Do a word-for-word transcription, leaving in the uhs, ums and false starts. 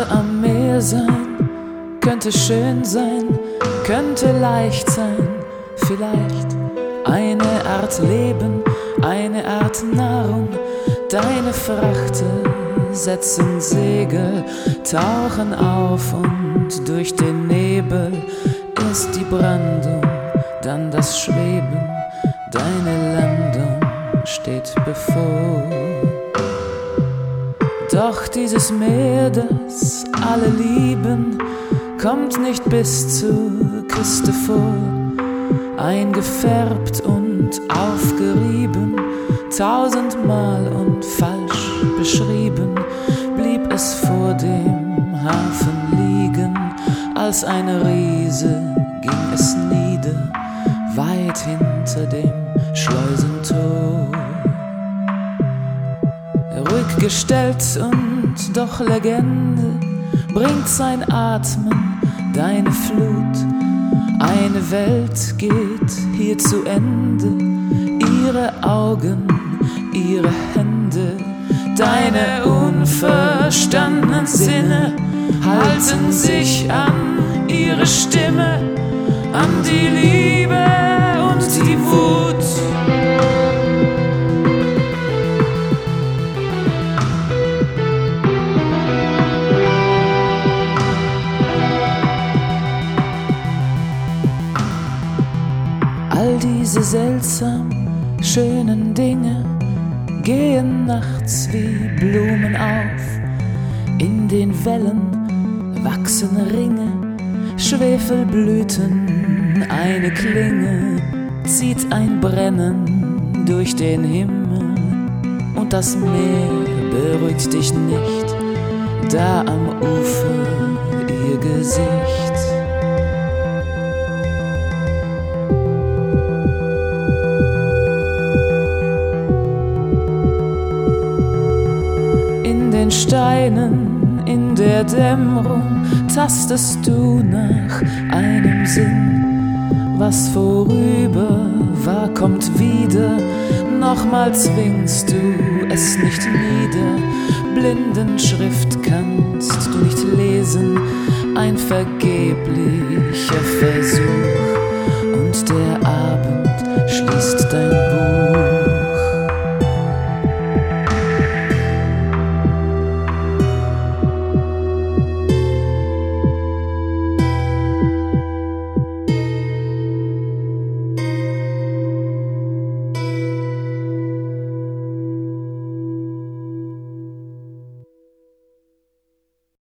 Könnte am Meer sein, könnte schön sein, könnte leicht sein, vielleicht eine Art Leben, eine Art Nahrung. Deine Frachte setzen Segel, tauchen auf und durch den Nebel ist die Brandung, dann das Schweben, deine Landung steht bevor. Doch dieses Meer, das alle lieben, kommt nicht bis zur Küste vor. Eingefärbt und aufgerieben, tausendmal und falsch beschrieben, blieb es vor dem Hafen liegen. Als ein Riese ging es nieder, weit hinter dem Schleusentor. Ruhig gestellt und doch Legende bringt sein Atmen deine Flut. Eine Welt geht hier zu Ende, ihre Augen, ihre Hände, deine unverstandenen Sinne halten sich an ihre Stimme, an die Liebe und die Wut. All diese seltsam schönen Dinge gehen nachts wie Blumen auf. In den Wellen wachsen Ringe, Schwefelblüten, eine Klinge zieht ein Brennen durch den Himmel. Und das Meer beruhigt dich nicht, da am Ufer ihr Gesicht. In den Steinen, in der Dämmerung tastest du nach einem Sinn. Was vorüber war, kommt wieder, nochmal zwingst du es nicht nieder. Blindenschrift kannst du nicht lesen, ein vergeblicher Versuch. Und der Abend schließt dein